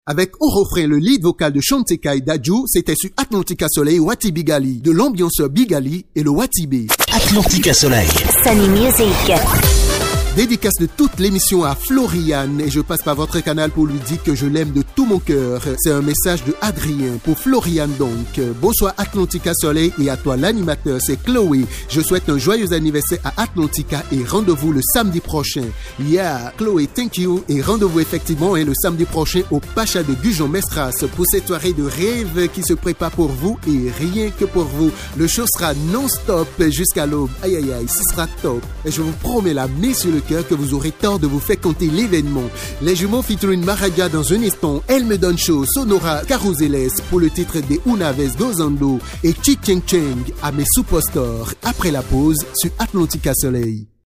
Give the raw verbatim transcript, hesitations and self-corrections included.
Avec au refrain le lead vocal de Chanteka et Dadju, c'était sur Atlantica Soleil Wati Bigali, de l'ambianceur Bigali et le Watibé. Atlantica Soleil. Sunny Music. Dédicace de toute l'émission à Floriane et je passe par votre canal pour lui dire que je l'aime de tout mon cœur. C'est un message de Adrien pour Floriane donc. Bonsoir Atlantica Soleil et à toi l'animateur, c'est Chloé. Je souhaite un joyeux anniversaire à Atlantica et rendez-vous le samedi prochain. Yeah, Chloé, thank you et rendez-vous effectivement hein, le samedi prochain au Pacha de Gujan-Mestras pour cette soirée de rêve qui se prépare pour vous et rien que pour vous. Le show sera non-stop jusqu'à l'aube. Aïe aïe aïe, ce sera top. Et je vous promets la main sur le cœur que vous aurez tort de vous faire compter l'événement. Les jumeaux featuring Maraja dans un instant. Elle me donne chaud, Sonora Carouzeles pour le titre des Unaves Gozando et Chi Cheng Cheng à mes superstars. Après la pause sur Atlantica Soleil.